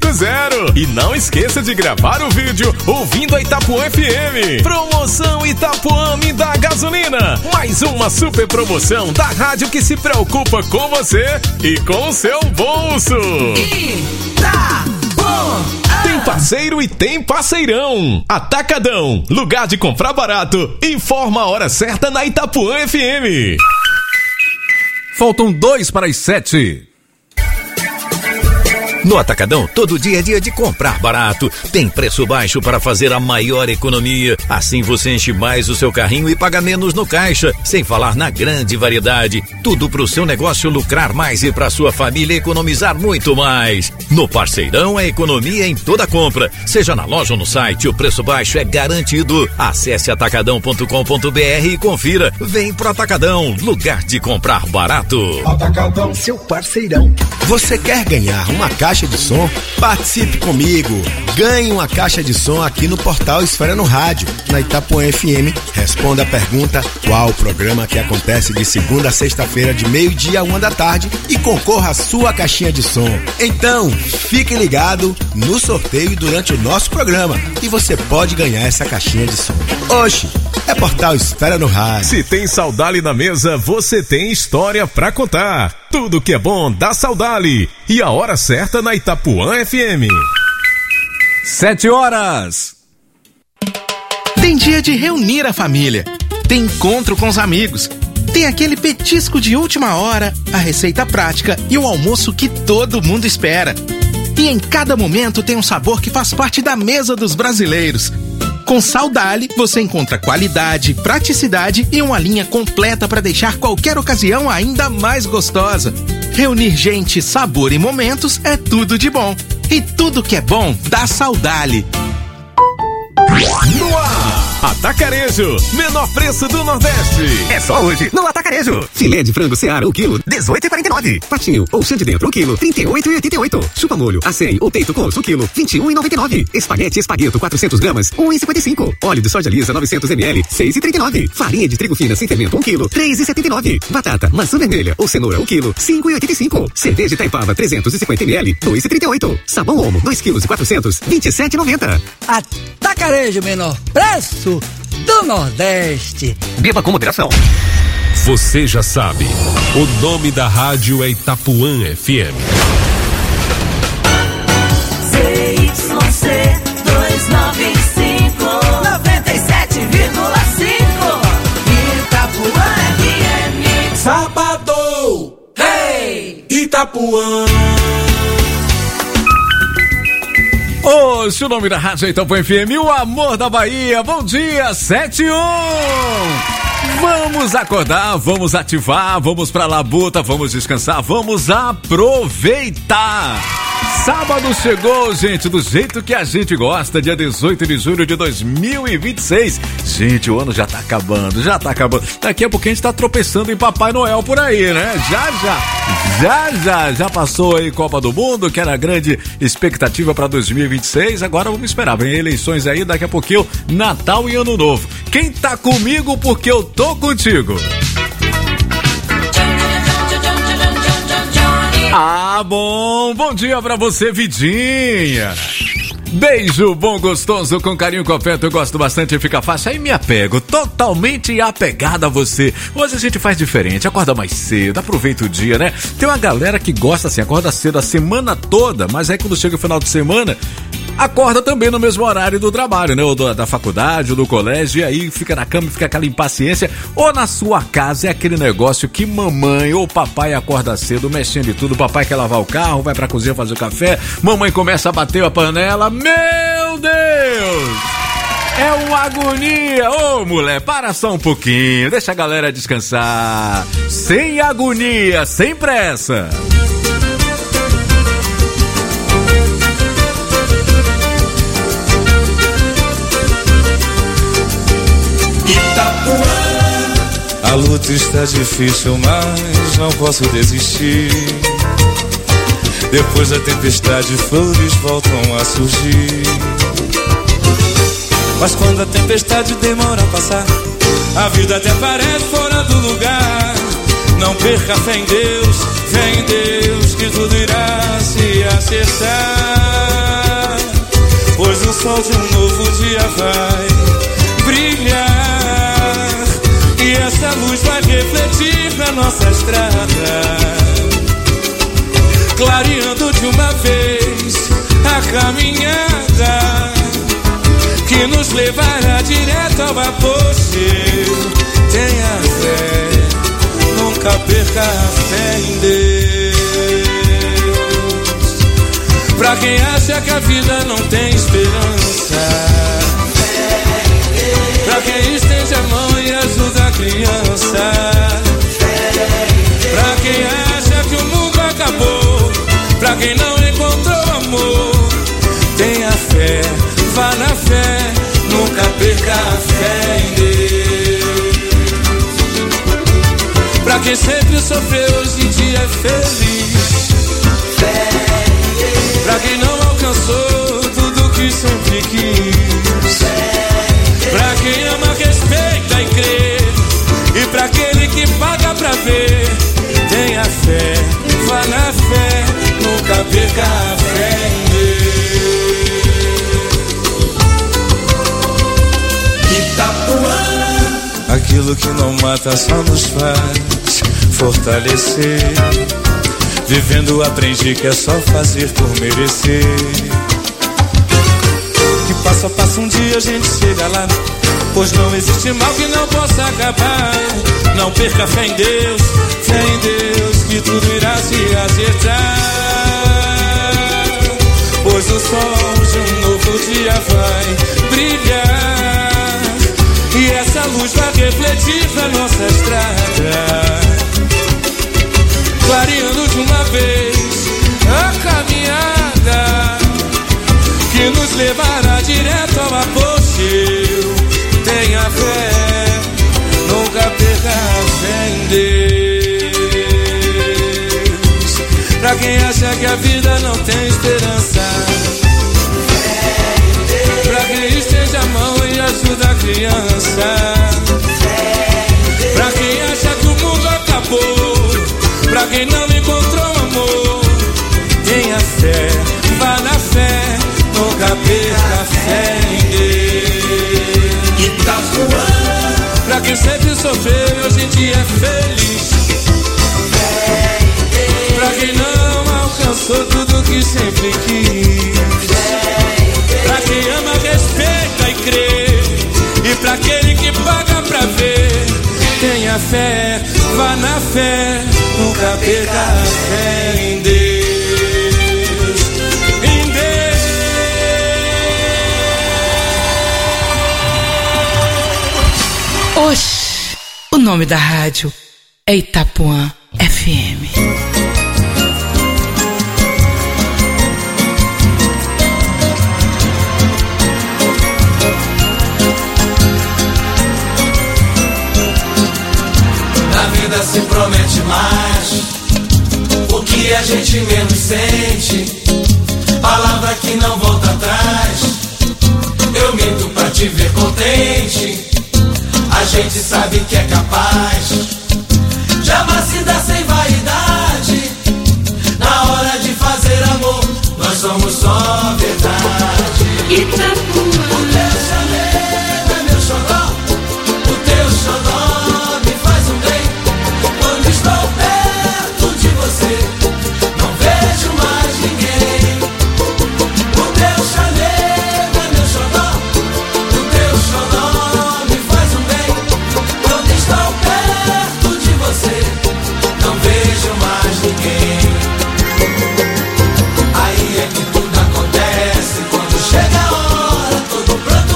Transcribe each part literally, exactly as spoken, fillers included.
quilômetro zero. E não esqueça de gravar o vídeo ouvindo a Itapuã F M. Promoção Itapuã me dá gasolina. Mais uma super promoção da rádio que se preocupa com você e com o seu bolso. Itapuã. Tem parceiro e tem parceirão. Atacadão, lugar de comprar barato. Informa a hora certa na Itapuã F M. Faltam dois para as sete. No Atacadão, todo dia é dia de comprar barato. Tem preço baixo para fazer a maior economia. Assim você enche mais o seu carrinho e paga menos no caixa. Sem falar na grande variedade. Tudo para o seu negócio lucrar mais e para sua família economizar muito mais. No Parceirão é economia em toda compra. Seja na loja ou no site, o preço baixo é garantido. Acesse atacadão ponto com ponto b r e confira. Vem pro Atacadão, lugar de comprar barato. Atacadão, seu parceirão. Você quer ganhar uma caixa de som? Participe comigo. Ganhe uma caixa de som aqui no portal Esfera no Rádio, na Itapuã F M. Responda a pergunta: qual o programa que acontece de segunda a sexta-feira, de meio-dia a uma da tarde, e concorra à sua caixinha de som. Então, fique ligado no sorteio durante o nosso programa e você pode ganhar essa caixinha de som. Oxe, é portal Esfera no Rádio. Se tem Saudale na mesa, você tem história pra contar. Tudo que é bom dá Saudale. E a hora certa na Itapuã F M. Sete horas. Tem dia de reunir a família. Tem encontro com os amigos. Tem aquele petisco de última hora, a receita prática e o almoço que todo mundo espera. E em cada momento tem um sabor que faz parte da mesa dos brasileiros. Com Saudale, você encontra qualidade, praticidade e uma linha completa para deixar qualquer ocasião ainda mais gostosa. Reunir gente, sabor e momentos é tudo de bom. E tudo que é bom dá Saudale. No ar, Atacarejo, menor preço do Nordeste. É só hoje no Atacarejo. Filé de frango Seara, o quilo, dezoito e quarenta e nove. Patinho ou chã de dentro, o quilo, trinta e oito e oitenta e oito. Chupa molho, acém ou peito coxo, o quilo, vinte e um e noventa e nove. Espaguete espargueto, quatrocentas gramas, um e cinquenta e cinco. Óleo de soja lisa, novecentos mililitros, seis e trinta e nove. Farinha de trigo fina sem fermento, um quilo, três e setenta e nove. Batata, maçã vermelha ou cenoura, o quilo, cinco e oitenta e cinco. Cerveja Itaipava, trezentos e cinquenta mililitros, dois e trinta e oito. Sabão Omo, dois quilos e quatrocentos, vinte e sete e noventa. Atacarejo, menor preço do Nordeste. Beba com moderação. Você já sabe, o nome da rádio é Itapuã F M. C Y C duzentos e noventa e cinco, noventa e sete vírgula cinco. Itapuã F M. Sábado, hey! Itapuã. Hoje o nome da rádio é Itapuã F M, o amor da Bahia. Bom dia, sete e um. Vamos acordar, vamos ativar, vamos pra labuta, vamos descansar, vamos aproveitar. Sábado chegou, gente, do jeito que a gente gosta, dia dezoito de julho de dois mil e vinte e seis. Gente, o ano já tá acabando, já tá acabando. Daqui a pouquinho a gente tá tropeçando em Papai Noel por aí, né? Já, já, já, já, já passou aí Copa do Mundo, que era a grande expectativa pra dois mil e vinte e seis. Agora vamos esperar, vem eleições aí, daqui a pouquinho, Natal e Ano Novo. Quem tá comigo porque eu tô contigo? Ah, bom, bom dia pra você, Vidinha. Beijo bom, gostoso, com carinho, com afeto, eu gosto bastante, fica fácil, aí me apego, totalmente apegada a você. Hoje a gente faz diferente, acorda mais cedo, aproveita o dia, né? Tem uma galera que gosta assim, acorda cedo a semana toda, mas aí quando chega o final de semana, acorda também no mesmo horário do trabalho, né? Ou do, da faculdade, ou do colégio, e aí fica na cama, fica aquela impaciência. Ou na sua casa é aquele negócio que mamãe ou papai acorda cedo, mexendo de tudo. Papai quer lavar o carro, vai pra cozinha fazer o café, mamãe começa a bater a panela. Meu Deus! É uma agonia! Ô, mulher, para só um pouquinho, deixa a galera descansar. Sem agonia, sem pressa. A luta está difícil, mas não posso desistir. Depois da tempestade, flores voltam a surgir. Mas quando a tempestade demora a passar, a vida até parece fora do lugar. Não perca a fé em Deus, fé em Deus, que tudo irá se acertar. sol de um novo dia vai brilhar, e essa luz vai refletir na nossa estrada, clareando de uma vez a caminhada que nos levará direto ao apogeu. Tenha fé, nunca perca a fé em Deus. Pra quem acha que a vida não tem esperança, pra quem estende a mão e ajuda a criança, pra quem acha que o mundo acabou, pra quem não encontrou amor, tenha fé, vá na fé, nunca perca a fé em Deus. Pra quem sempre sofreu, hoje em dia é feliz. Pra quem não alcançou tudo que sempre quis. Pra quem ama, respeita e crê. E pra aquele que paga pra ver, tenha fé, vá na fé, nunca perca a fé em Deus. Itapuã. Aquilo que não mata só nos faz fortalecer. Vivendo aprendi que é só fazer por merecer. Que passo a passo um dia a gente chega lá, pois não existe mal que não possa acabar. Não perca fé em Deus, fé em Deus, que tudo irá se acertar. Pois o sol de um novo dia vai brilhar, e essa luz vai refletir na nossa estrada, clareando de uma vez a caminhada que nos levará direto ao apogeu. Tenha fé, nunca perca a fé em Deus. Pra quem acha que a vida não tem esperança, pra quem estende a mão e ajuda a criança, pra quem acha que o mundo acabou, pra quem não encontrou amor, tenha fé, vá na fé, nunca perca a fé em Deus. Itapuã. Pra quem sempre sofreu, hoje em dia é feliz. Pra quem não alcançou tudo que sempre quis. Pra quem ama, respeita e crê. E pra aquele que paga pra ver, tenha fé, vá na fé, nunca perca a fé em Deus. Em Deus. Oxi, o nome da rádio é Itapuã F M. Se promete mais, o que a gente menos sente, palavra que não volta atrás. Eu minto pra te ver contente, a gente sabe que é capaz de amar se dar sem vaidade. Na hora de fazer amor, nós somos só verdade. Itapuã. O teu chamego é meu xodó, o teu xodó me faz um bem. Estou perto de você, não vejo mais ninguém. O teu chamego é meu xodó, o teu xodó me faz um bem. Quando estou perto de você, não vejo mais ninguém. Aí é que tudo acontece, quando chega a hora, todo pronto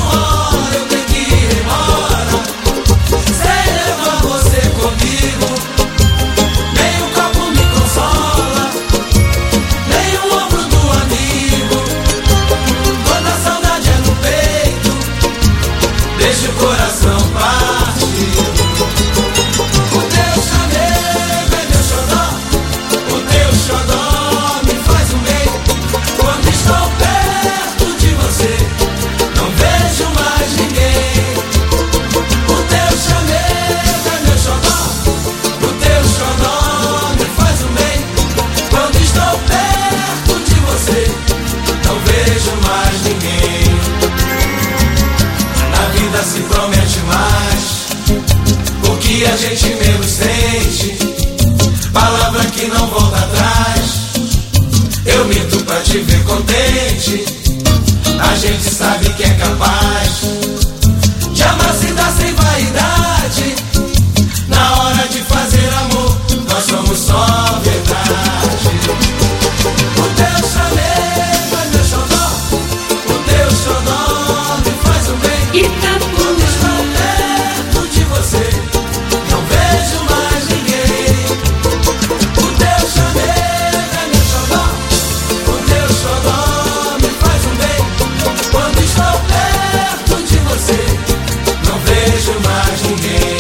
que a gente menos sente, palavra que não volta atrás. Eu minto pra te ver contente, a gente sabe que é capaz de amar sem dar sem vaidade. Na hora de fazer amor, nós somos só verdade. O teu chamego é meu xodó, o teu xodó me faz um bem. E tá quando estou perto de você, não vejo mais ninguém. O teu chamego é meu xodó, o teu xodó me faz um bem. Quando estou perto de você, não vejo mais ninguém.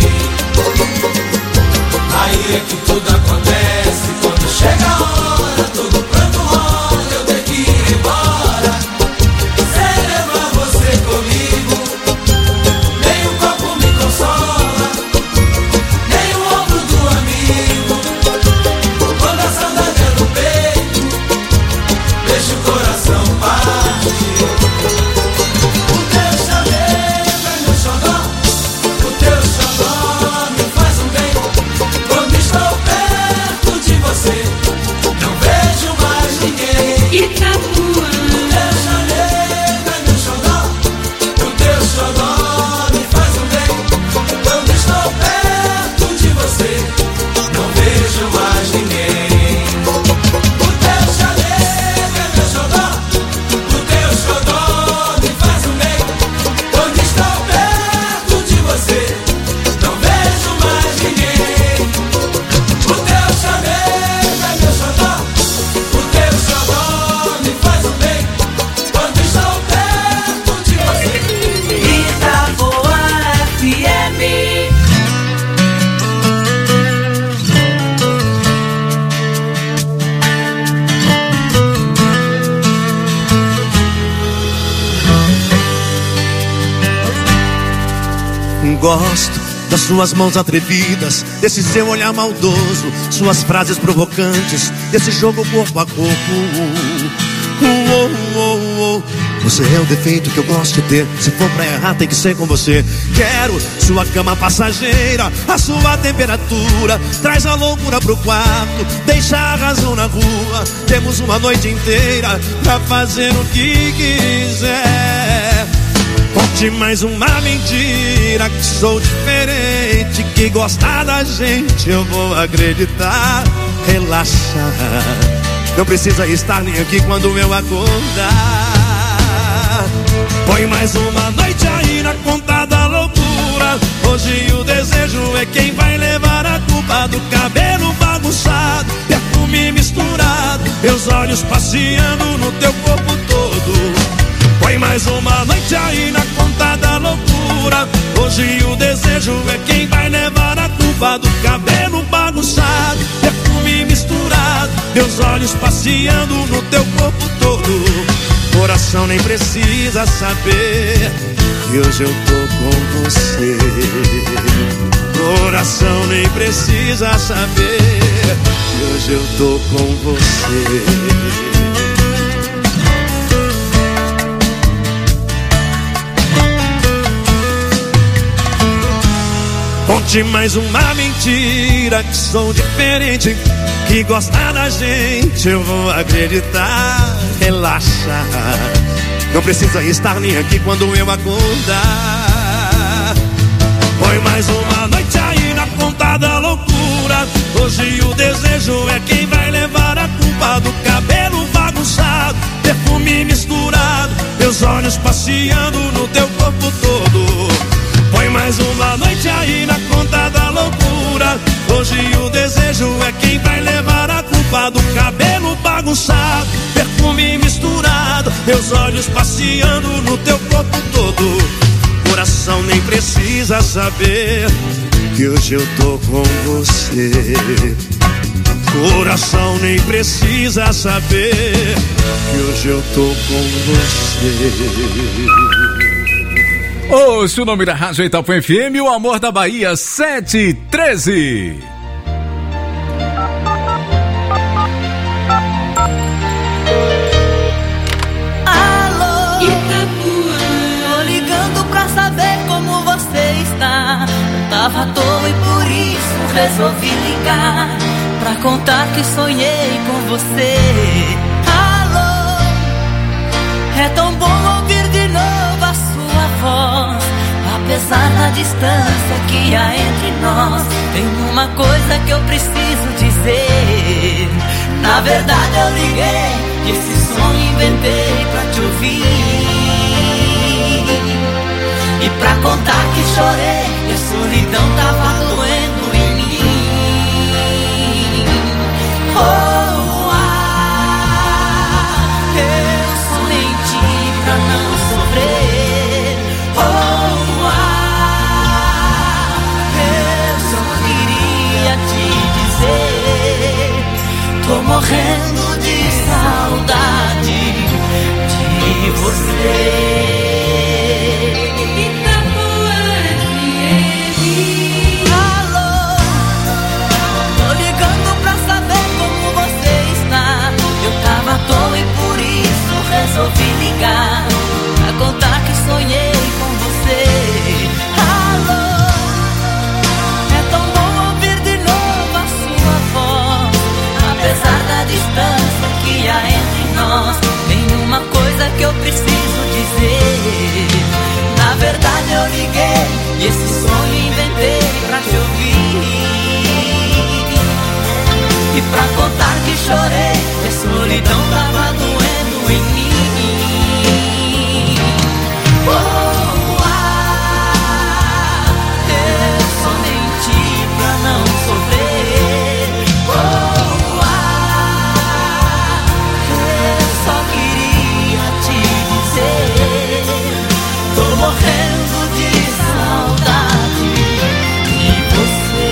Aí é que tudo acontece, quando chega a hora, tudo pronto rola, eu tenho que ir embora, sem levar você comigo. Nem um copo me consola, nem o ombro do amigo. Quando a saudade é no peito, deixa o coração partir. O teu chamego é meu xodó, o teu xodó me faz um bem. Quando estou perto de você, não vejo mais ninguém. Itapuã. O teu chamego é meu xodó, o teu xodó me faz um bem. Quando estou perto de você, não vejo mais ninguém. O teu chamego é meu xodó, o teu xodó me faz um bem. Quando estou perto de você, não vejo mais ninguém. O teu chamego é meu xodó, o teu xodó me faz um bem. Quando estou perto de você. Itapuã F M. Gosto das suas mãos atrevidas, desse seu olhar maldoso, suas frases provocantes, desse jogo corpo a corpo. Uh, uh, uh, uh. Você é o defeito que eu gosto de ter. Se for pra errar tem que ser com você. Quero sua cama passageira, a sua temperatura. Traz a loucura pro quarto, deixa a razão na rua. Temos uma noite inteira pra fazer o que quiser. Conte mais uma mentira, que sou diferente, que gostar da gente eu vou acreditar. Relaxa, não precisa estar nem aqui quando eu acordar. Põe mais uma noite aí na conta da loucura. Hoje o desejo é quem vai levar a culpa do cabelo bagunçado, perfume misturado, meus olhos passeando no teu corpo todo. Põe mais uma noite aí na conta da loucura. Hoje o desejo é quem vai levar a culpa do cabelo bagunçado, perfume misturado, meus olhos passeando no teu corpo todo. Coração nem precisa saber que hoje eu tô com você. Coração nem precisa saber que hoje eu tô com você. Conte mais uma mentira, que sou diferente, que gosta da gente eu vou acreditar. Relaxa, não precisa estar nem aqui quando eu acordar. Põe mais uma noite aí na conta da loucura. Hoje o desejo é quem vai levar a culpa do cabelo bagunçado, perfume misturado, meus olhos passeando no teu corpo todo. Põe mais uma noite aí na conta da loucura. Hoje o desejo é quem vai levar a culpa do cabelo bagunçado, perfume misturado, meus olhos passeando no teu corpo todo. Coração nem precisa saber que hoje eu tô com você. Coração nem precisa saber que hoje eu tô com você. Ouça o nome da Rádio Itapuã F M, o amor da Bahia, sete e treze. Alô, Itapuã, tô ligando pra saber como você está. Eu tava à toa e por resolvi ligar pra contar que sonhei com você. Alô, é tão bom ouvir de novo a sua voz. Apesar da distância que há entre nós, tem uma coisa que eu preciso dizer. Na verdade eu liguei e esse som inventei pra te ouvir e pra contar que chorei e a solidão tava doendo em mim. Oh, ah, eu só menti pra não sofrer. Oh, ah, eu só queria te dizer, tô morrendo de saudade de você. Resolvi ligar pra contar que sonhei com você. Alô, é tão bom ouvir de novo a sua voz. Apesar da distância que há entre nós, tem uma coisa que eu preciso dizer. Na verdade eu liguei e esse sonho inventei pra te ouvir e pra contar que chorei e a solidão tava doendo em mim. Oh, ah, eu só menti pra não sofrer. Oh, ah, eu só queria te dizer, tô morrendo de saudade de você.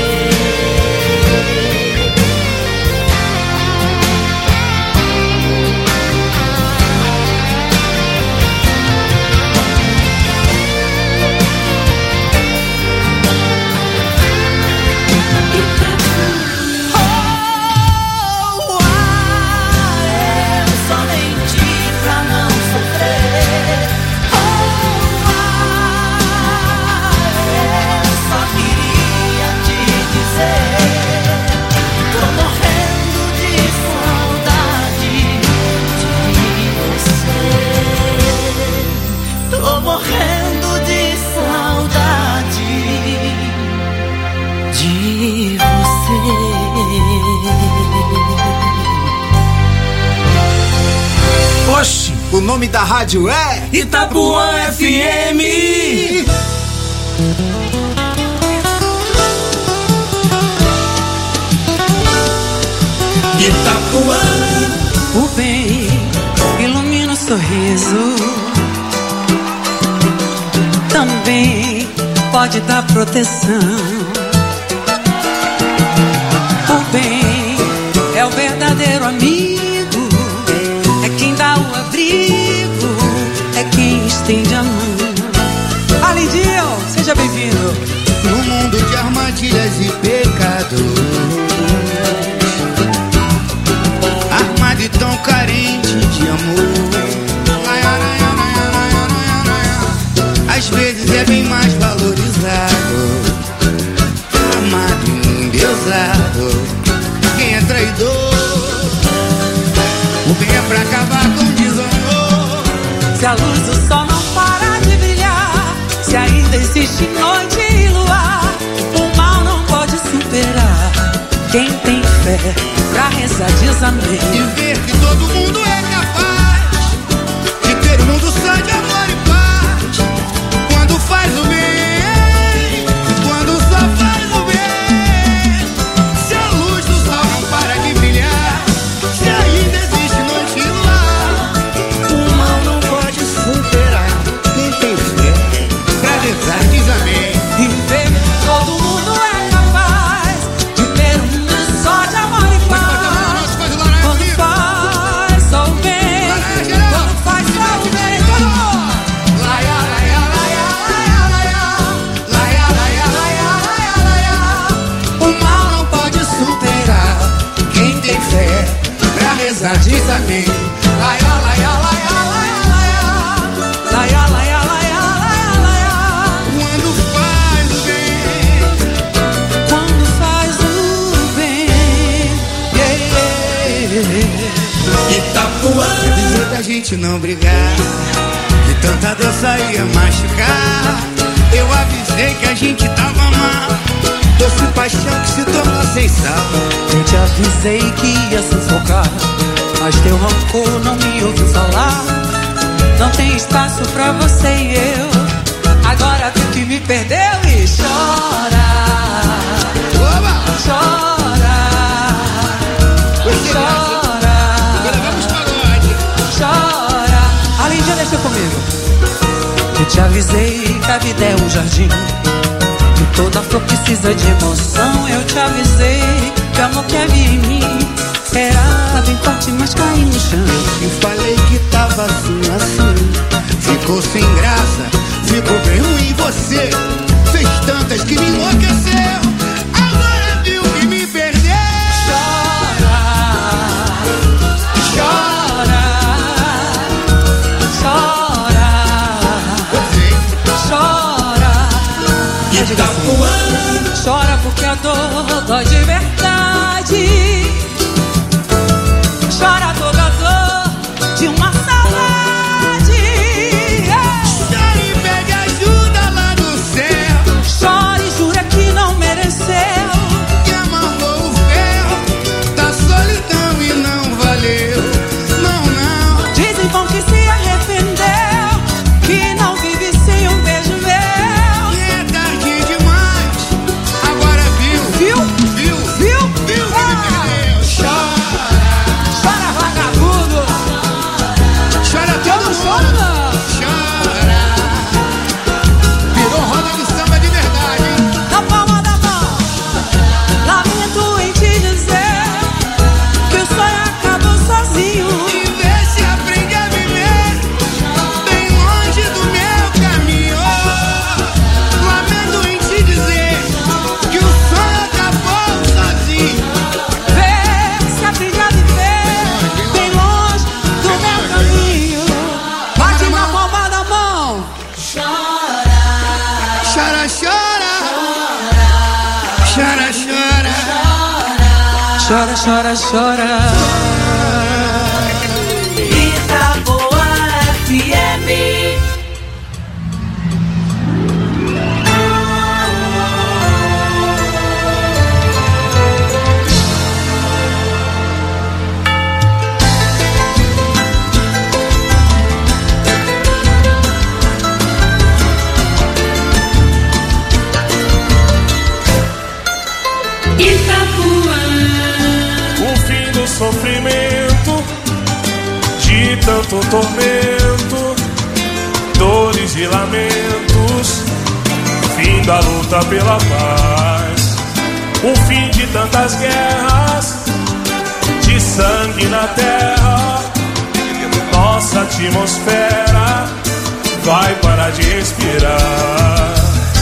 Oxi, o nome da rádio é Itapuã F M. Itapuã. O bem ilumina o sorriso, também pode dar proteção. O bem é o verdadeiro amigo, é quem dá o abrigo, é quem estende a mão. Alidio, seja bem-vindo. No mundo de armadilhas e pecados, armado e tão carente de amor, às vezes é bem mais valorizado, amado e endeusado. Quem é traidor, o bem é pra acabar com o desamor. Se a luz do sol não parar de brilhar, se ainda existe noite e luar, o mal não pode superar. Quem tem fé pra rezar diz amém. E ver que todo mundo é capaz de ter um mundo só de amor e paz. Quando faz o bem, quando só faz o bem. Se a luz do sol não para de brilhar, se ainda existe noite e luar, o mal não pode superar. Quem tem fé pra rezar diz amém. E ver que todo mundo é capaz de ter um mundo só de amor e paz. Quando faz só o bem, quando faz só o bem, todo mundo. Laia, laia, laia, laia, laia, laia, laia, laia, laia, laia. O mal não pode superar. Quem tem fé pra rezar diz amém. Laia, laia, laia, laia, laia. Laia, laia, laia, laia, laia. Quando faz o bem, quando faz o gente não brigar, que tanta dança ia machucar. Eu avisei que a gente tava mal, doce paixão que se tornou sem sal. Eu te avisei que ia sufocar, mas teu rancor não me ouviu falar. Não tem espaço pra você e eu, agora tu que me perdeu e chora. Oba! Chora. Chora. Agora vamos pagode. Chora. Alindia, deixa comigo. Eu te avisei que a vida é um jardim, que toda flor precisa de emoção. Eu te avisei que o amor que havia em mim era bem forte, mas caiu no chão. E falei que tava assim, assim. Ficou sem graça, ficou bem ruim. Você fez tantas que me enlouqueceu, agora viu que me perdeu. Chora. Chora. Chora. Chora. E diga assim, chora porque a dor dói de verdade. Chora toda a dor de uma saudade. Chora e pede ajuda lá do céu. Chora e jura que não mereceu, que amarrou o ferro da solidão e não valeu. Não, não. Dizem bom que se arrependeu, que não vive sem um beijo meu. E é tarde demais, agora viu. Viu? Viu? Viu? Viu que me perdeu. Chora. Chora, vagabundo. Chora todo mundo. Chora. Chora. Virou roda de samba de verdade, hein? Na palma da mão, lamento em te dizer que o sonho acabou sozinho. E vê se aprende a viver bem longe do meu caminho. Lamento em te dizer que o sonho acabou sozinho. Vê se aprende a viver bem longe do meu caminho. Bate na palma da mão. Chora, chora. Chora, chora. Chora, chora, chora. Itapuã F M. O fim do sofrimento, de tanto tormento, dores e lamentos, fim da luta pela paz, o fim de tantas guerras, de sangue na terra, nossa atmosfera vai parar de respirar.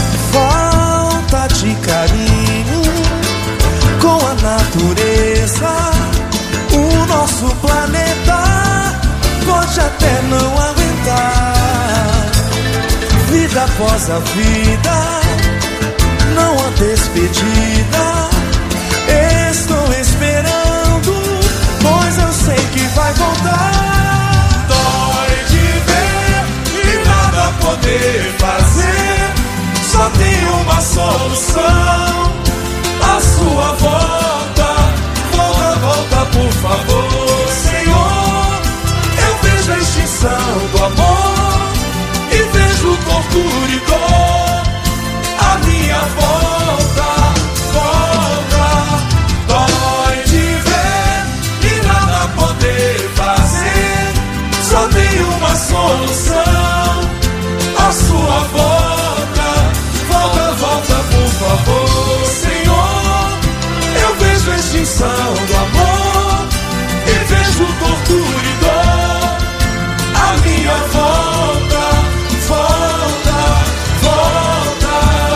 Falta de carinho com a natureza, o nosso planeta pode até não aguentar. Vida após a vida, não há despedida. Estou esperando, pois eu sei que vai voltar. Dói de ver e nada poder fazer, só tem uma solução: a sua volta. Volta, volta, por favor, Senhor. Eu vejo a extinção do amor e vejo tortura e dor. A minha volta, volta. Dói de ver e nada poder fazer, só tem uma solução: a sua volta. Volta, volta, por favor, Senhor. Eu vejo a extinção do amor e vejo tortura e dor. A minha volta, volta, volta.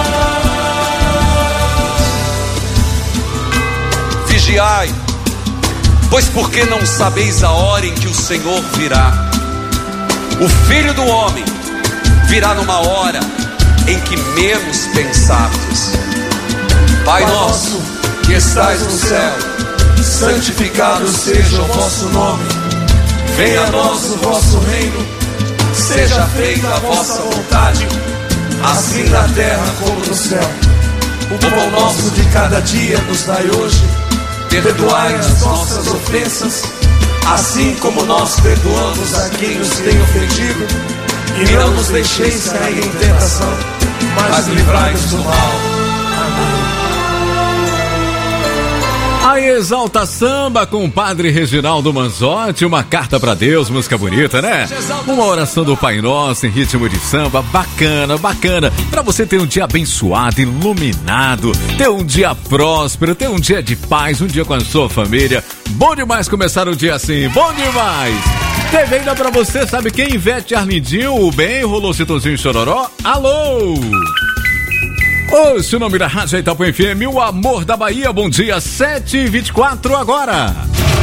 Vigiai, pois porque não sabeis a hora em que o Senhor virá. O Filho do Homem virá numa hora em que menos pensardes. Pai nosso, que estais no céu, santificado seja o vosso nome. Venha a nós o vosso reino, seja feita a vossa vontade, assim na terra como no céu. O pão nosso de cada dia nos dai hoje, perdoai as nossas ofensas, assim como nós perdoamos a quem nos tem ofendido, e não nos deixeis cair em tentação, mas livrai-nos do mal. A Exalta Samba com o Padre Reginaldo Manzotti, uma carta pra Deus, música bonita, né? Uma oração do Pai Nosso em ritmo de samba, bacana, bacana, pra você ter um dia abençoado, iluminado, ter um dia próspero, ter um dia de paz, um dia com a sua família. Bom demais começar o dia assim, bom demais! Teve ainda pra você, sabe quem? Ivete Arlindinho, o bem, rolou Citãozinho Chororó, alô! Ouça o nome da Rádio Itapuã F M, o amor da Bahia, bom dia, sete e vinte e quatro agora.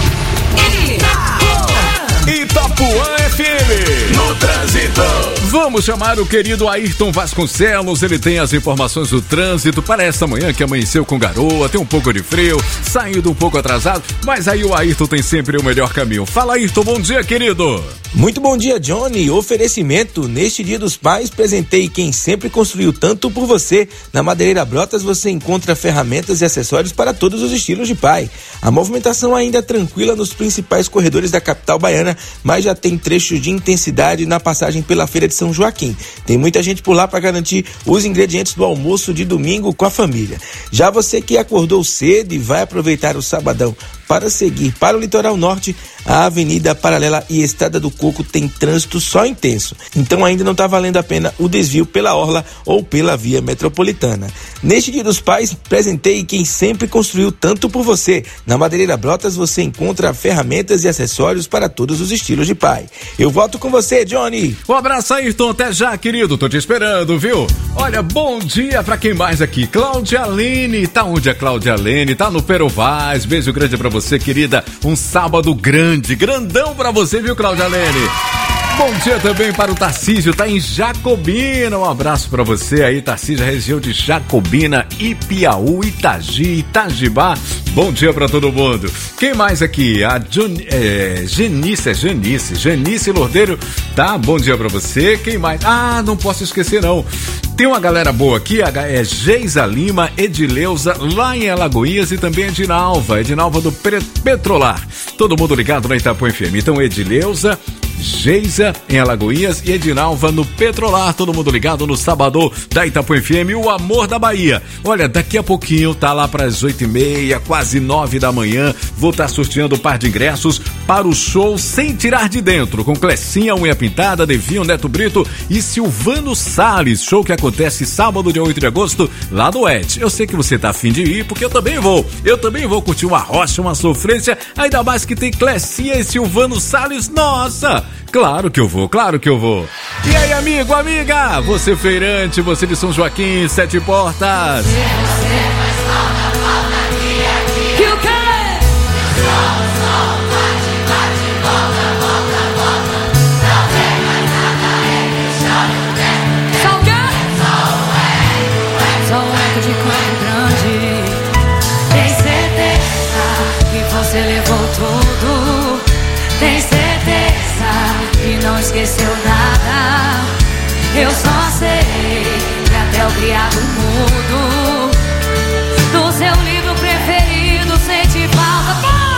Itapuã F M, no trânsito. Vamos chamar o querido Ayrton Vasconcelos, ele tem as informações do trânsito para esta manhã que amanheceu com garoa, tem um pouco de frio, saindo um pouco atrasado, mas aí o Ayrton tem sempre o melhor caminho. Fala, Ayrton, bom dia, querido. Muito bom dia, Johnny. Oferecimento, neste Dia dos Pais, presentei quem sempre construiu tanto por você. Na Madeireira Brotas você encontra ferramentas e acessórios para todos os estilos de pai. A movimentação ainda é tranquila nos principais corredores da capital baiana, mas já tem trechos de intensidade na passagem pela Feira de São Joaquim. Tem muita gente por lá para garantir os ingredientes do almoço de domingo com a família. Já você que acordou cedo e vai aproveitar o sabadão para seguir para o litoral norte, a Avenida Paralela e Estrada do Coco tem trânsito só intenso. Então ainda não está valendo a pena o desvio pela Orla ou pela Via Metropolitana. Neste Dia dos Pais, presentei quem sempre construiu tanto por você. Na Madeireira Brotas você encontra ferramentas e acessórios para todos os estilos de pai. Eu volto com você, Johnny. Um abraço, Ayrton, até já, querido. Tô te esperando, viu? Olha, bom dia pra quem mais aqui. Cláudia Lene, tá onde a Cláudia Lene? Tá no Perovaz. Beijo grande pra você, querida. Um sábado grande, grandão pra você, viu, Cláudia Lene? Bom dia também para o Tarcísio, tá em Jacobina. Um abraço para você aí, Tarcísio, região de Jacobina, Ipiaú, Itagi, Itajibá. Bom dia para todo mundo. Quem mais aqui? A John, é, Genice, é Janice, Janice Lordeiro, tá? Bom dia para você. Quem mais? Ah, não posso esquecer não. Tem uma galera boa aqui, é Geisa Lima, Edileuza, lá em Alagoinhas, e também Edinalva, Edinalva do Petrolar. Todo mundo ligado na Itapuã F M. Então, Edileuza, Geisa em Alagoinhas e Edinalva no Petrolar, todo mundo ligado no Sabadão da Itapuã F M, o amor da Bahia. Olha, daqui a pouquinho, tá lá para as oito e meia, quase nove da manhã, vou estar tá sorteando um par de ingressos para o show Sem Tirar de Dentro, com Clecinha, Unha Pintada, Devinho, Neto Brito e Silvano Salles, show que acontece sábado, dia oito de agosto, lá do Ed. Eu sei que você tá afim de ir, porque eu também vou, eu também vou curtir uma rocha, uma sofrência, ainda mais que tem Clecinha e Silvano Salles, nossa! Claro que eu vou, claro que eu vou. E aí, amigo, amiga, você feirante, você de São Joaquim, Sete Portas. Que o quê? Só o quê? Só o eco de Campo Grande. Tem certeza que você levou tudo. Tem certeza e não esqueceu nada. Eu só sei que até o criado mudo do seu livro preferido sente falta. Pô!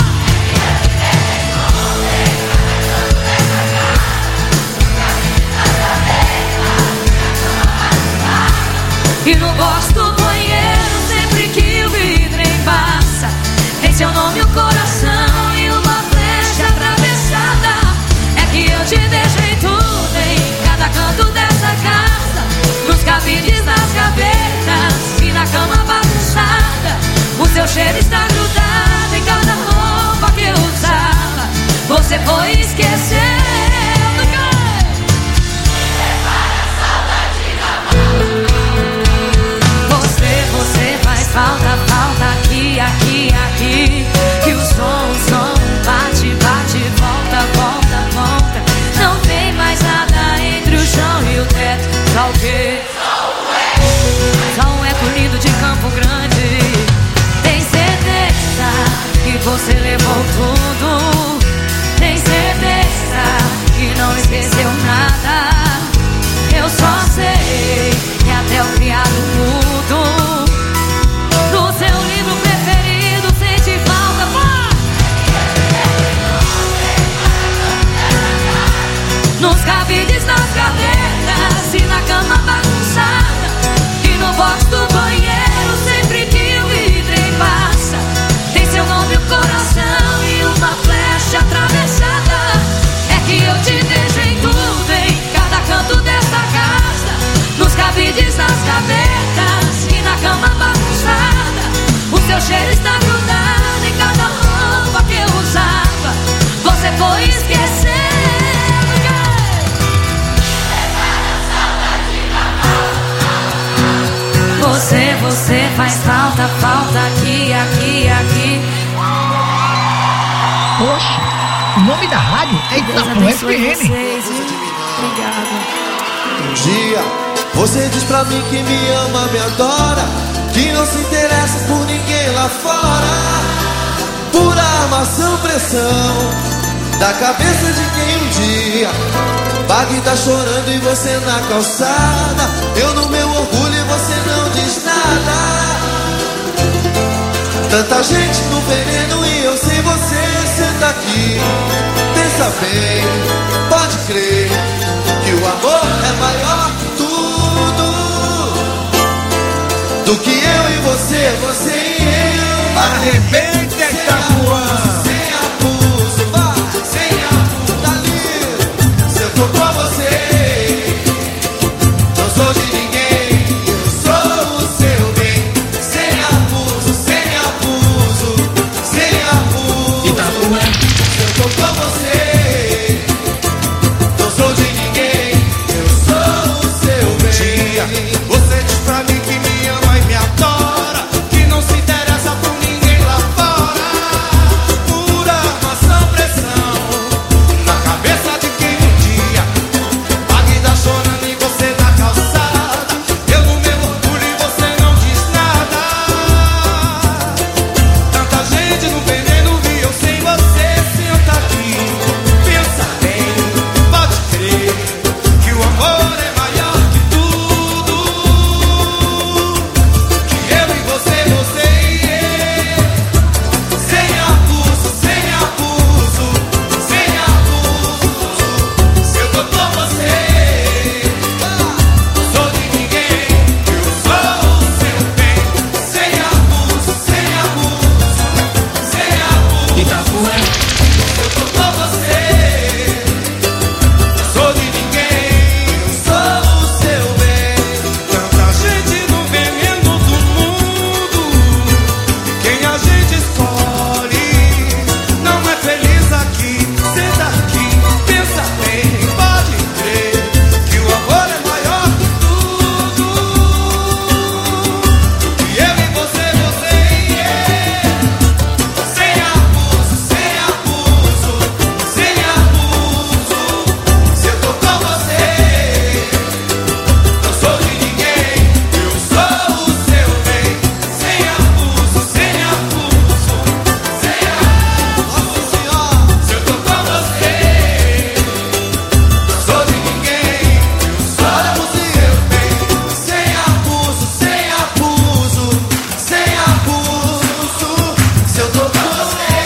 E no gosto do banheiro, sempre que o vidro embaça, tem seu nome, o coração e uma flecha atravessada. É que eu te deixei tudo em cada canto dessa casa. nome da rádio é Itapuã F M. Obrigada. Um dia você diz pra mim que me ama, me adora, que não se interessa por ninguém lá fora. Pura armação, pressão da cabeça de quem um dia paga e tá chorando e você na calçada. Eu no meu orgulho e você não diz nada. Tanta gente no veneno e eu sem você. Senta aqui, pensa bem, pode crer que o amor é maior que tudo. Do que eu e você, você e eu. Arrebenta, Itapuã. Sem abuso, vai, sem abuso, dali. Se eu tô com você, não sou de ninguém, eu sou o seu bem. Sem abuso, sem abuso, sem abuso. Itapuã. Se eu tô com você, não sou de ninguém, eu sou o seu bem. Você diz pra mim que me ama e me adora, que não se interessa por ninguém lá fora. Pura armação, pressão na cabeça de quem um dia paga e dá chorando e você na calçada. Eu no meu orgulho e você não diz nada. Tanta gente no veneno e eu sem você. Senta aqui, pensa bem, pode crer que o amor é maior que tudo. Que eu e você, você e eu. Sem abuso, sem abuso, sem abuso. Se eu tô com você, não sou de ninguém, eu sou o seu bem. Sem abuso, sem abuso, sem abuso. Itapuã. Se eu tô com você, não sou de ninguém, eu sou o seu bem. Tanta gente no veneno do mundo, quem a gente escolhe não é feliz aqui. Senta aqui, pensa bem, pode crer que o amor é maior que tudo. Que eu e você, você e eu. Sem abuso, sem abuso, sem abuso. Se eu tô com você, não sou de ninguém, eu sou o seu bem. Sem abuso, sem abuso, sem abuso. Se eu tô com você, não sou de ninguém, eu sou o seu bem. Sem abuso, sem abuso, sem abuso. Se eu tô com você,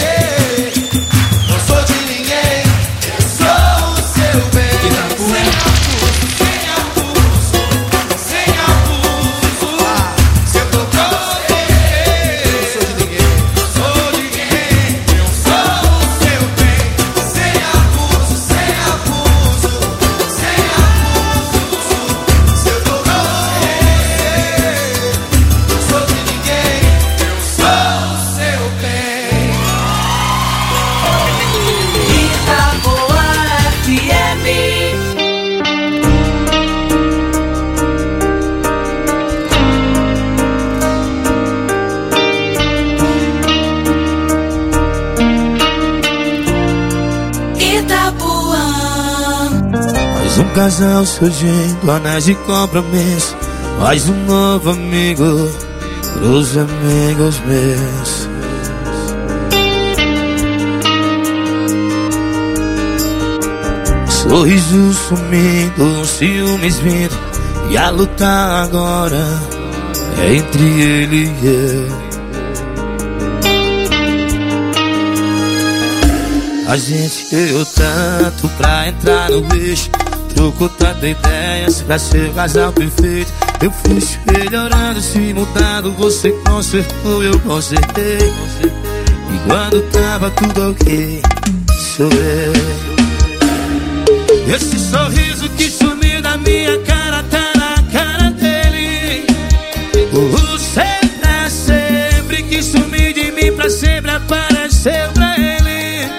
não sou de ninguém, eu sou o seu bem. Sem abuso, sem abuso, sem abuso. Se eu tô com você, não sou de ninguém, sou de ninguém, eu sou o seu bem. Sem abuso, sem abuso, sem abuso. Se eu tô com você, não sou de ninguém, eu sou o seu bem. Itapuã F M. Itapuã. Mais um casal surgindo, anéis de compromisso. Mais um novo amigo pros amigos meus. Sorriso sumindo, ciúmes vindo, e a luta agora é entre ele e eu. A gente deu tanto pra entrar no bicho, trocou tanta ideias pra ser o casal perfeito. Eu fui se melhorando, se mudando, você consertou, eu consertei. E quando tava tudo ok, sou eu. Esse sorriso que sumiu da minha cara tá na cara dele. O sempre pra sempre que sumiu de mim pra sempre apareceu pra ele.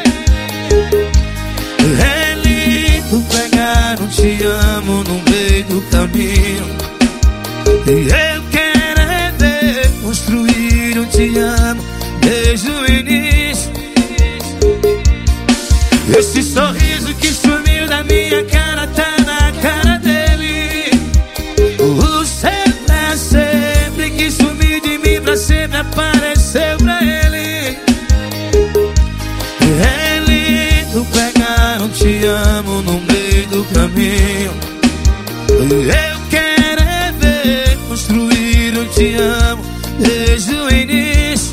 É lindo pegar um te amo no meio do caminho. E eu quero é ver construir um te amo desde o início. Esse sorriso que sumiu da minha cara tá na cara dele. O ser pra sempre que sumiu de mim pra sempre apareceu pra ele. É lindo pegar um te amo no meio do caminho. Eu quero é ver construir um te amo desde o início.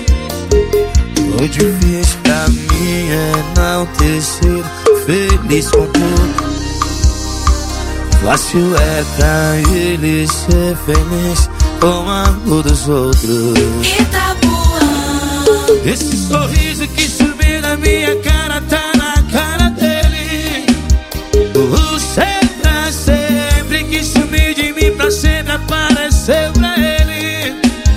O difícil pra mim é não ter sido feliz com tudo. Fácil é pra ele ser feliz com a amor dos outros. Itapuã. Esse sorriso que subiu na minha cara tá na cara dele. O ser pra sempre que sumiu de mim pra sempre apareceu pra ele.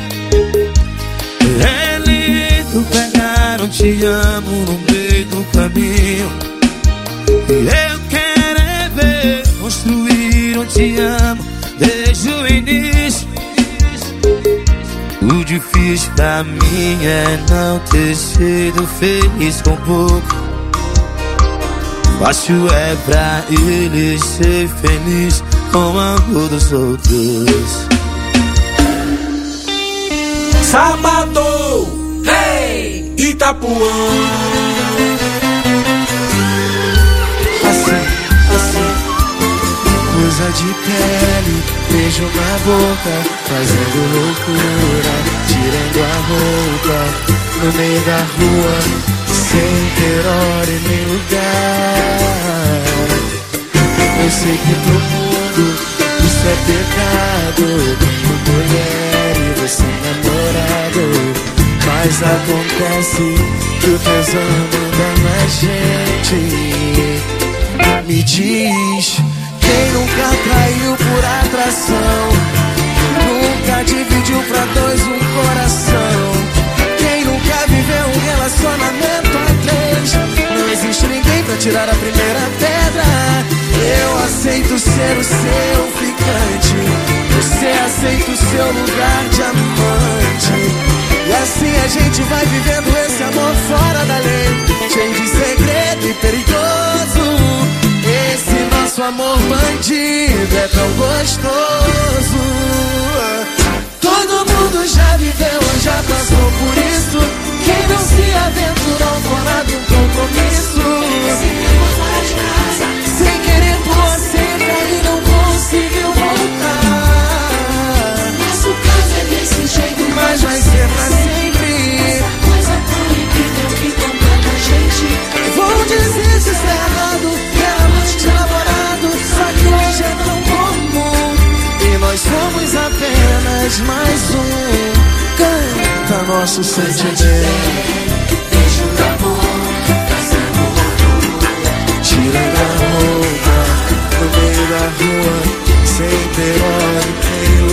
É lindo pegar um te amo no meio do caminho. Eu quero é ver construir um te amo desde o início. O difícil pra mim é não ter sido feliz com pouco. Fácil é pra ele ser feliz com o amor dos outros. Sábado, hey, Itapuã. Assim, assim, coisa de pele, beijo na boca, fazendo loucura, tirando a roupa, no meio da rua, sem ter hora e nem lugar. Eu sei que pro mundo isso é pecado. Eu tenho mulher e você namorado, mas acontece que o tesão manda na gente. Me diz, quem nunca traiu por atração? Nunca dividiu pra dois um coração? Quem nunca viveu um relacionamento a três? Não existe ninguém pra tirar a primeira pedra. Eu aceito ser o seu ficante, você aceita o seu lugar de amante. E assim a gente vai vivendo esse amor fora da lei, cheio de segredo e perigoso. Esse nosso amor bandido é tão gostoso. Todo mundo já viveu ou já passou por isso. Quem não se aventurou fora de um compromisso, sem querer por você cair não conseguiu voltar. Mas o caso é desse jeito, mas vai ser pra sempre. Essa coisa tão incrível que completa a gente. Vou dizer se está errado, era amante namorado, só que hoje é tão comum. E nós somos apenas mais um. Canta nosso sentimento. Beijo na boca, fazendo loucura, tirando a roupa, no meio da rua, sem ter hora e nem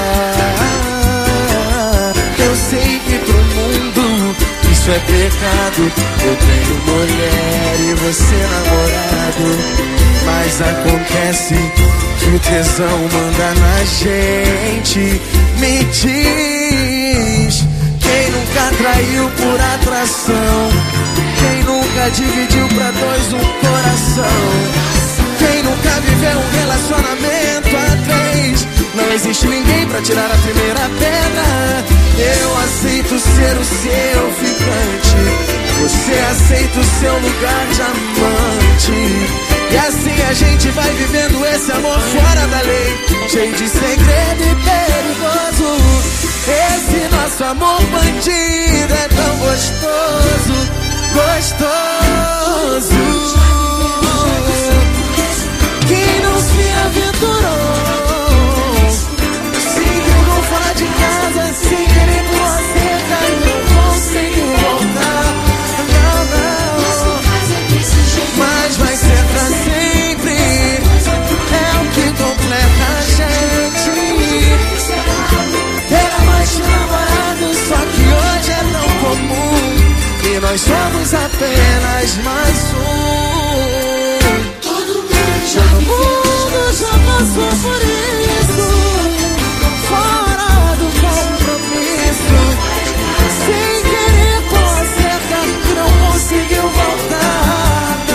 lugar. Eu sei que pro mundo isso é pecado. Eu tenho mulher e você namorado, mas acontece que o tesão manda na gente. Me diz, quem nunca traiu por atração? Quem nunca dividiu pra dois um coração? Quem nunca viveu um relacionamento a três? Não existe ninguém pra tirar a primeira pedra. Eu aceito ser o seu ficante, você aceita o seu lugar de amante. E assim a gente vai vivendo esse amor fora da lei, cheio de segredo e perigoso. Esse nosso amor bandido é tão gostoso, gostoso. Quem não se aventurou, se jogou fora de casa, sem querer por você caiu, não conseguiu voltar. Não, não, mas vai ser pra sempre. É o que completa a gente. Era mais que namorado, só que hoje é tão comum. E nós somos apenas mais um. Todo mundo já, Todo mundo já passou por isso, fora do compromisso, sem querer por acertar, que não conseguiu voltar.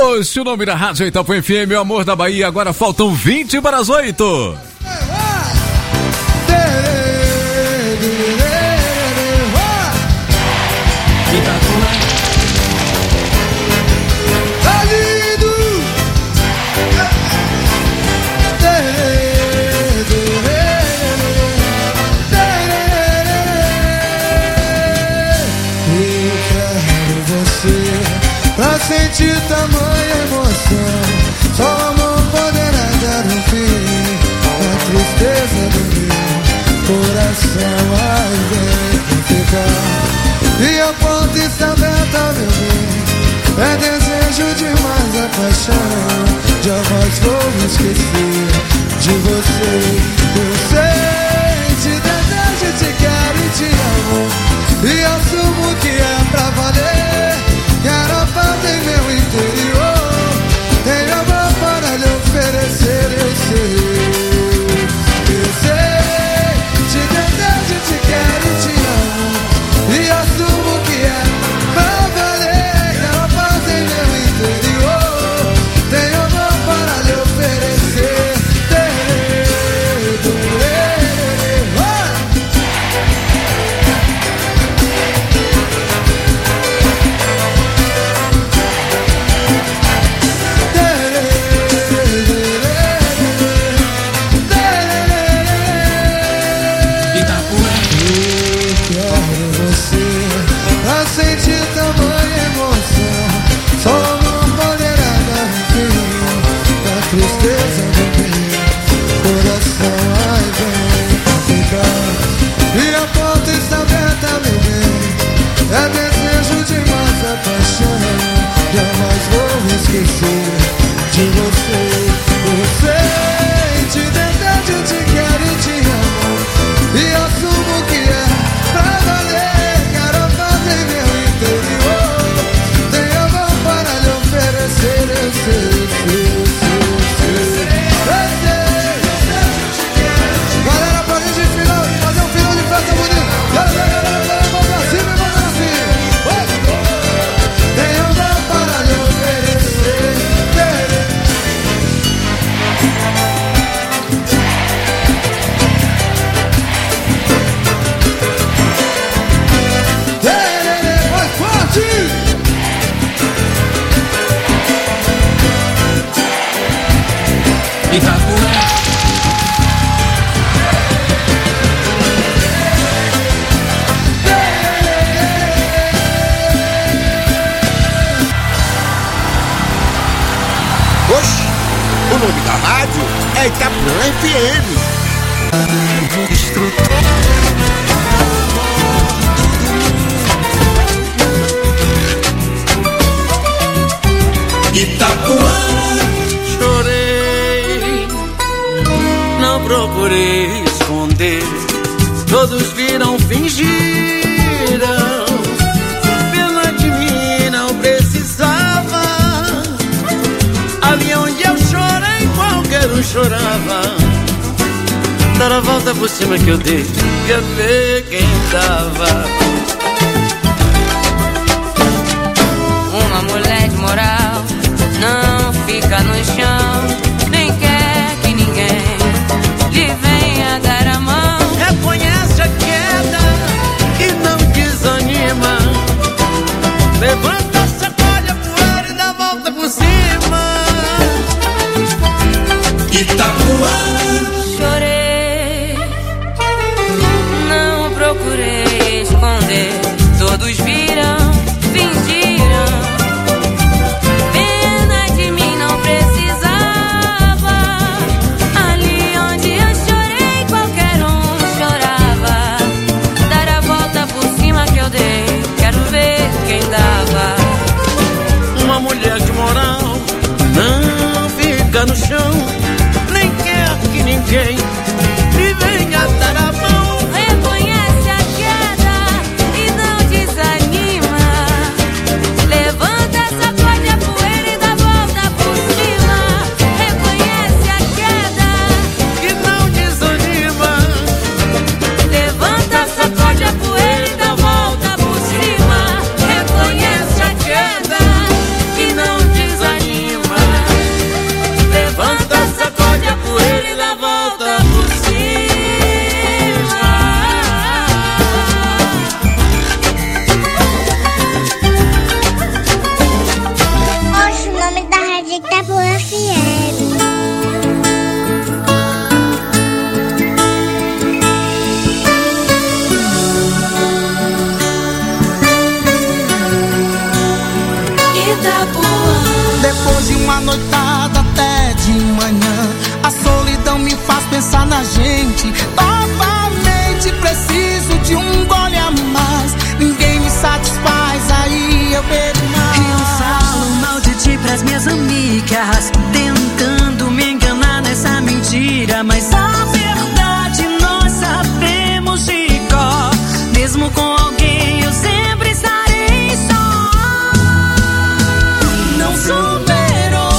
Oxe, o nome da Rádio Itapuã F M, o amor da Bahia. Agora faltam vinte para as oito. Pra sentir tamanha emoção, só o amor poderá dar um fim na tristeza do meu coração. Ai, vem pra ficar, e a porta está aberta, meu bem. É desejo demais a paixão, jamais vou esquecer de você. Eu sei, te desejo, te quero e te amo, e assumo que é pra valer. Quero a paz em meu interior, tenho amor para lhe oferecer, eu sei. Eu sei, te desejo, te quero e te amo, e assumo que é pra valer. Quero a paz em meu interior, tenho amor para lhe oferecer. Sentir tamanha emoção, só não poderá dar fim na tristeza do meu coração. Ai, vem ficar, e a porta está aberta, meu bem. É desejo demais a paixão, jamais vou esquecer de você. Eu sei, te desejo, te quero e te amo, e assumo que é pra valer. Galera, pra gente final, fazer um final de festa bonito. Vamos pra cima e vamos assim. Tenho amor para lhe oferecer. Mais forte! Oxe, o nome da rádio é Itapuã F M. Itapuã. Chorei, não procurei esconder, todos viram, fingiram. Pena de mim não precisava, ali onde eu chorei qualquer um chorava. Dar a volta por cima que eu dei, quer ver quem dava. Uma mulher de moral não fica no chão, nem quer que ninguém lhe venha dar a mão. Reconhece a queda e não desanima, levanta, sacode a poeira e dá a volta por cima. Itapuã. Chorei, não procurei esconder, todos viram, fingiram. Pena de mim não precisava, ali onde eu chorei qualquer um chorava. Dar a volta por cima que eu dei, quero ver quem dava. Uma mulher de moral não fica no chão, nem quer que ninguém lhe venha dar a mão. Reconhece a queda e não desanima, levanta, sacode a poeira e dá a volta por cima. Reconhece a queda e não desanima, levanta, sacode a poeira e dá a volta por cima. Reconhece a queda e não desanima. Depois de uma noitada até de manhã, a solidão me faz pensar na gente. Novamente preciso de um gole a mais. Ninguém me satisfaz, aí eu bebo mais. Eu falo mal de ti pras minhas amigas, tentando me enganar nessa mentira, mas a verdade nós sabemos de cor. Mesmo com alguém eu sempre estarei só. Não superou,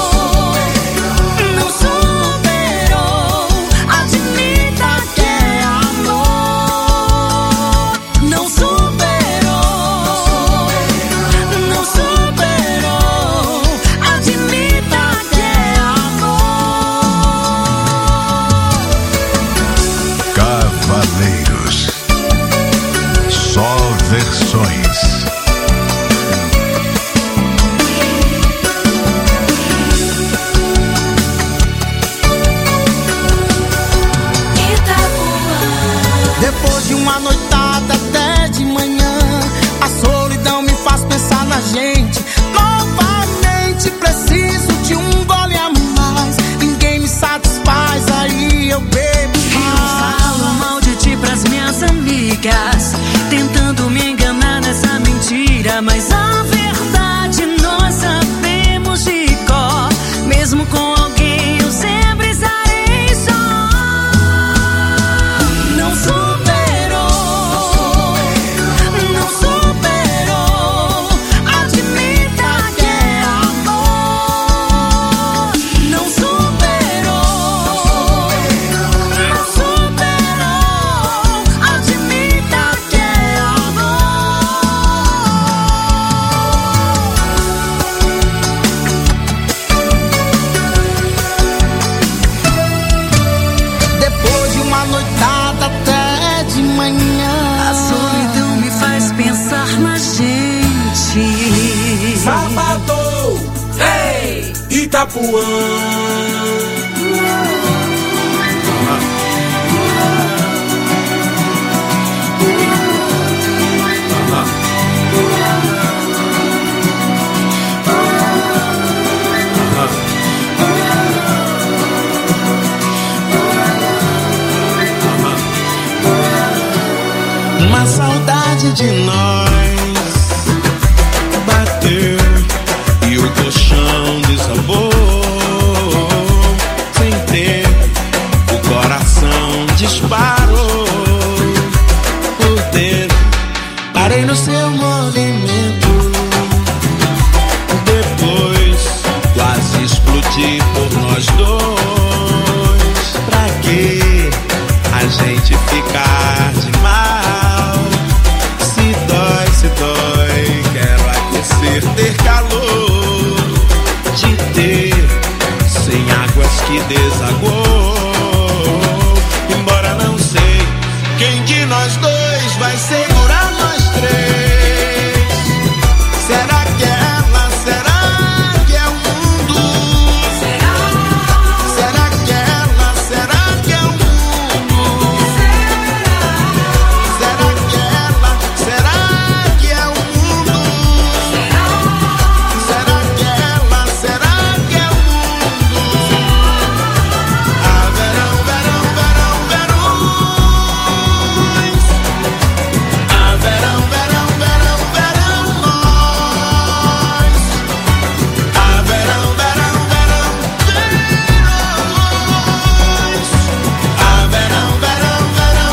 não superou. Admita que é amor. Não superou, não superou. Admita que é amor. Cavaleiros, só versões. Depois de uma noitada até de manhã, a solidão me faz pensar na gente. Novamente preciso de um gole a mais. Ninguém me satisfaz, aí eu bebo mais. Eu falo mal de ti pras minhas amigas, tentando me enganar nessa mentira, mas a verdade nós sabemos de cor. Mesmo com alguém eu sempre estarei só. Não superou, não superou. Admita que é amor. Não superou, não superou. Admita que é Depois de uma noitada até de manhã, a solidão me faz pensar na gente. Salvador, ei, Itapuã. Uma saudade de nós bateu e o colchão desabou. Sem tempo, o coração disparou. Por dentro, parei no seu movimento. Depois, quase explodi por nós dois. Pra que a gente ficar de mal? Se dói, se dói, quero aquecer, ter calor, de ter sem águas que desagou. Embora não sei quem de nós dois vai segurar nós três. Será que é ela? Será que é o mundo? Será? Será que é ela? Será que é o mundo? Será que é ela? Será que é o mundo? Será que é ela? Será que é o mundo? Ah, verão, verão, verão, verões. Ah, verão, verão, verão, verão, nós. Ah, verão, verão, verão, verões. Ah, verão, verão, verão,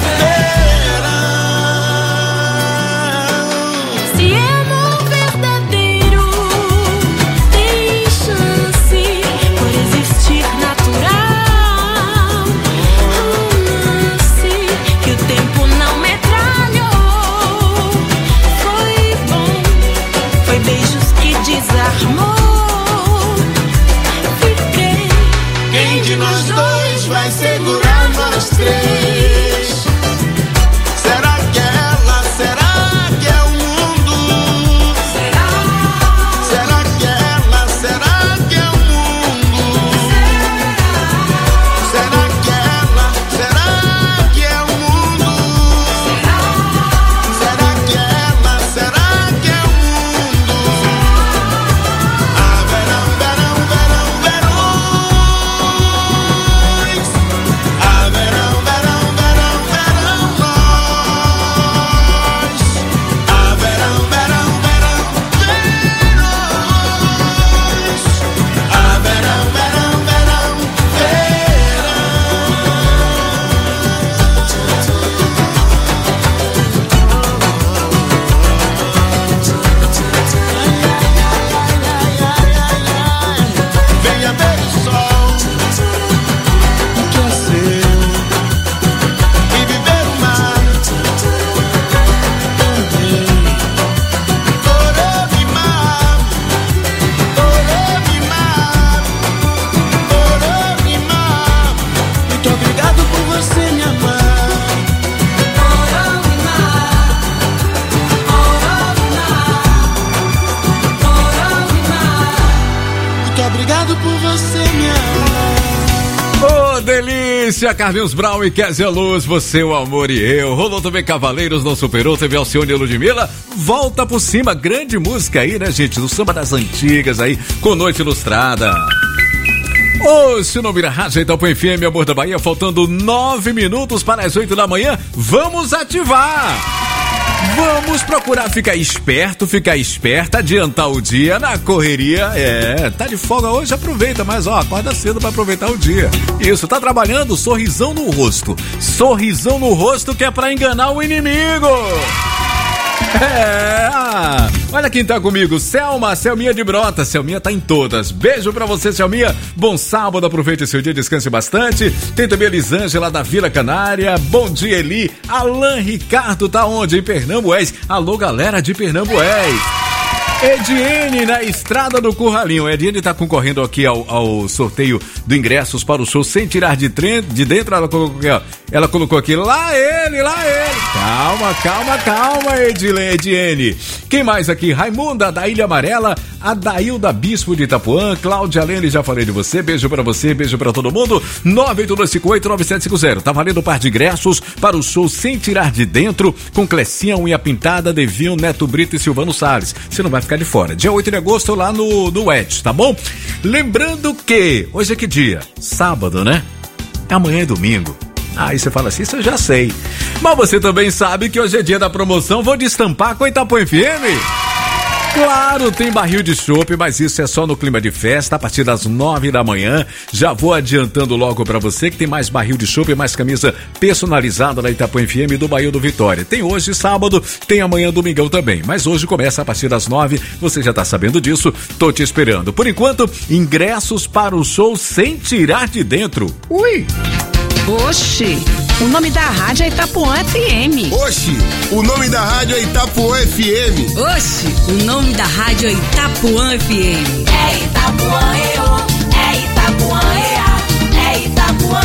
verão. Se é amor verdadeiro, tem chance por existir natural. Um lance que o tempo não metralhou. Foi bom, foi beijos que desarmou. Fiquei. Quem de nós dois vai segurar nós três? Será que é ela? Será que é o mundo? Será? Será que é ela? Será que é o mundo? Será que é ela? Será que é o mundo? Será que é ela? Será que é o mundo? Muito obrigado por você me amar. Ô, delícia! Carlinhos Brown e Kézia Luz, você, o amor e eu. Rolou também Cavaleiros, não superou, teve Alcione e Ludmilla. Volta por cima, grande música aí, né, gente? Do samba das antigas aí, com Noite Ilustrada. Ô, se não vira rádio, então põe F M, amor da Bahia, faltando nove minutos para as oito da manhã, vamos ativar! Vamos procurar ficar esperto, ficar esperta, adiantar o dia na correria. É, tá de folga hoje, aproveita, mas ó, acorda cedo pra aproveitar o dia. Isso, tá trabalhando, sorrisão no rosto. Sorrisão no rosto que é pra enganar o inimigo. É, ah, olha quem tá comigo, Selma, Selminha de Brota. Selminha tá em todas. Beijo pra você, Selminha. Bom sábado, aproveite seu dia, descanse bastante. Tem também a Elisângela da Vila Canária. Bom dia, Eli. Alan Ricardo tá onde? Em Pernambués. Alô, galera de Pernambués. Ediene na Estrada do Curralinho. Ediene tá concorrendo aqui ao, ao sorteio do ingressos para o show Sem Tirar de, Trem, de Dentro. Ela colocou, aqui, ó, ela colocou aqui, lá ele, lá ele. Calma, calma, calma, Edile, Ediene. Quem mais aqui? Raimunda da Ilha Amarela, Adailda Bispo de Itapuã, Cláudia Lene, já falei de você. Beijo pra você, beijo pra todo mundo. nove oito dois cinco oito nove sete cinco zero. Tá valendo um par de ingressos para o show Sem Tirar de Dentro, com Clecinha, Unha Pintada, Devinho, Neto Brito e Silvano Salles. Você não vai ficar de fora. Dia oito de agosto lá no, no Edge, tá bom? Lembrando que hoje é que dia? Sábado, né? Amanhã é domingo. Aí você fala assim, isso eu já sei. Mas você também sabe que hoje é dia da promoção. Vou destampar com Itapuã F M. Claro, tem barril de chopp, mas isso é só no clima de festa, a partir das nove da manhã. Já vou adiantando logo pra você que tem mais barril de chopp e mais camisa personalizada na Itapuã F M do Bahia do Vitória. Tem hoje sábado, tem amanhã domingão também, mas hoje começa a partir das nove, você já tá sabendo disso, tô te esperando. Por enquanto, ingressos para o show Sem Tirar de Dentro. Ui! Oxi, o nome da rádio é Itapuã F M. Oxi, o nome da rádio é Itapuã F M. Oxi, o nome da rádio é Itapuã F M. É Itapuã, eu, é Itapuã, é, é Itapuã.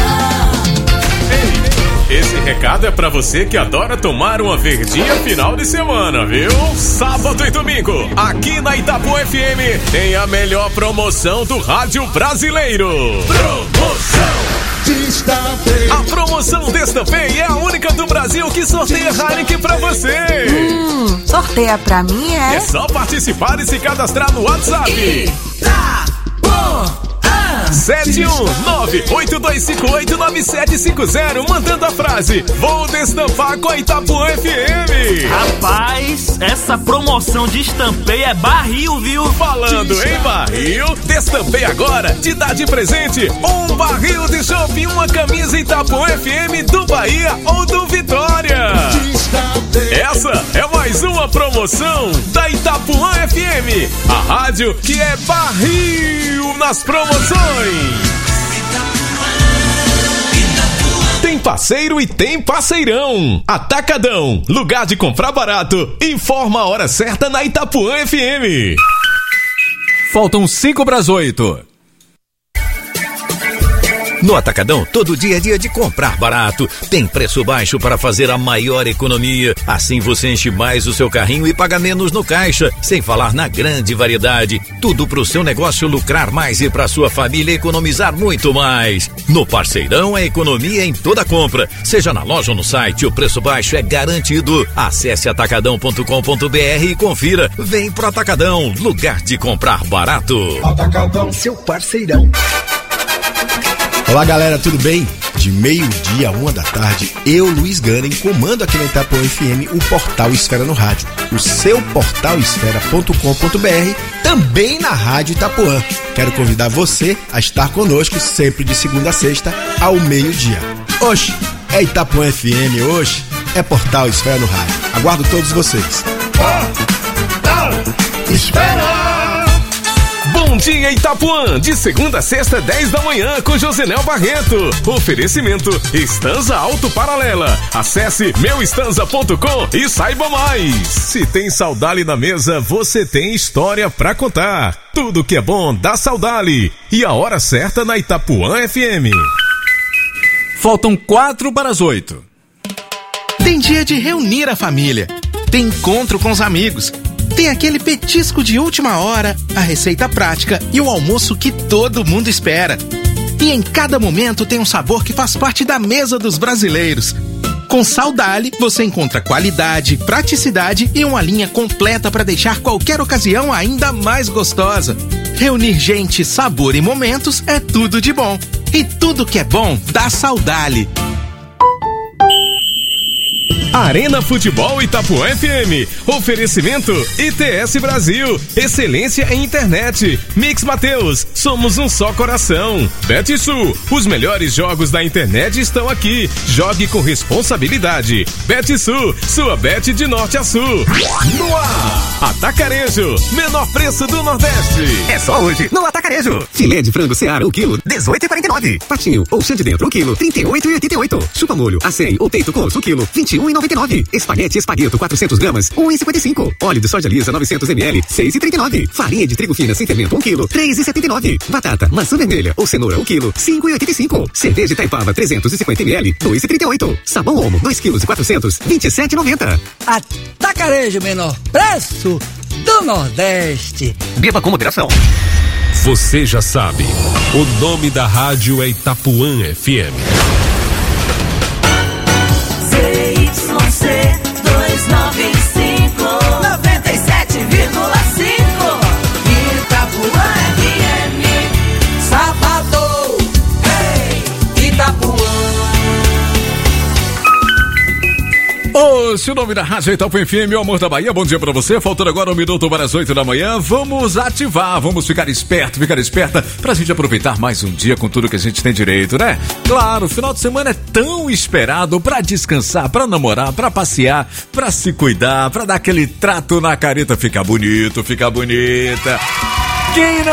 Esse recado é pra você que adora tomar uma verdinha final de semana, viu? Sábado e domingo, aqui na Itapuã F M, tem a melhor promoção do rádio brasileiro. Promoção! Destapei. A promoção Destapei é a única do Brasil que sorteia Heineken pra você. Hum, sorteia pra mim, é? É só participar e se cadastrar no WhatsApp. Itapuã. sete um nove oito dois cinco oito nove sete cinco zero, mandando a frase, vou destampar com a Itapuã F M. Rapaz, essa promoção de estampei é barril, viu? Falando em barril, Destampei agora te dá de presente um barril de chopp e uma camisa Itapuã F M do Bahia ou do Vitória. Essa é mais uma promoção da Itapuã F M, a rádio que é barril nas promoções. Tem parceiro e tem parceirão. Atacadão, lugar de comprar barato. Informa a hora certa na Itapuã F M. Faltam cinco para as oito. No Atacadão, todo dia é dia de comprar barato. Tem preço baixo para fazer a maior economia. Assim você enche mais o seu carrinho e paga menos no caixa. Sem falar na grande variedade. Tudo para o seu negócio lucrar mais e para sua família economizar muito mais. No Parceirão, a economia em toda compra. Seja na loja ou no site, o preço baixo é garantido. Acesse atacadão ponto com ponto b r e confira. Vem pro Atacadão, lugar de comprar barato. Atacadão, seu parceirão. Olá galera, tudo bem? De meio-dia a uma da tarde, eu, Luiz Ganem, comando aqui na Itapuã F M o Portal Esfera no Rádio, o seu portal esfera ponto com ponto b r, também na Rádio Itapuã. Quero convidar você a estar conosco sempre de segunda a sexta ao meio-dia. Oxe, é Itapuã F M, oxe, é Portal Esfera no Rádio. Aguardo todos vocês. Portal Esfera! Bom dia Itapuã, de segunda a sexta, dez da manhã, com Josenel Barreto. Oferecimento Estanza Auto Paralela. Acesse meu estanza ponto com e saiba mais. Se tem Saudali na mesa, você tem história pra contar. Tudo que é bom dá Saudali. E a hora certa na Itapuã F M. Faltam quatro para as oito. Tem dia de reunir a família. Tem encontro com os amigos. Tem aquele petisco de última hora, a receita prática e o almoço que todo mundo espera. E em cada momento tem um sabor que faz parte da mesa dos brasileiros. Com Saudale, você encontra qualidade, praticidade e uma linha completa para deixar qualquer ocasião ainda mais gostosa. Reunir gente, sabor e momentos é tudo de bom. E tudo que é bom dá Saudale. Arena Futebol Itapuã F M. Oferecimento I T S Brasil. Excelência em internet. Mix Mateus. Somos um só coração. BetSul. Os melhores jogos da internet estão aqui. Jogue com responsabilidade. BetSul. Sua bet de norte a sul. No ar. Atacarejo. Menor preço do Nordeste. É só hoje no Atacarejo. Filé de frango Seara, o quilo, dezoito reais e quarenta e nove centavos. Patinho ou chã de dentro, o quilo, trinta e oito reais e oitenta e oito centavos. Chupa molho, acém ou peito com osso, o quilo, vinte e um reais e noventa e nove centavos. Espaguete Espagueto quatrocentas gramas, um real e cinquenta e cinco centavos. Óleo de soja lisa novecentos mililitros, seis reais e trinta e nove centavos. Farinha de trigo fina sem fermento, um quilo, três reais e setenta e nove centavos. Batata, maçã vermelha ou cenoura, um quilo, cinco reais e oitenta e cinco centavos. Cerveja Itaipava trezentos e cinquenta mililitros, dois reais e trinta e oito centavos. Sabão Omo, dois quilos e quatrocentos, vinte e sete reais e noventa centavos. Atacarejo, menor preço do Nordeste. Beba com moderação. Você já sabe, o nome da rádio é Itapuã F M. Z Y C duzentos e noventa e cinco, noventa e sete vírgula cinco. Itapuã F M. Sábado, hey, Itapuã. Ô, se o nome da rádio é Itapuã F M, o amor da Bahia, bom dia pra você. Faltando agora um minuto para as oito da manhã. Vamos ativar, vamos ficar esperto, ficar esperta pra gente aproveitar mais um dia com tudo que a gente tem direito, né? Claro, o final de semana é tão esperado pra descansar, pra namorar, pra passear, pra se cuidar, pra dar aquele trato na careta, ficar bonito, ficar bonita. Quem não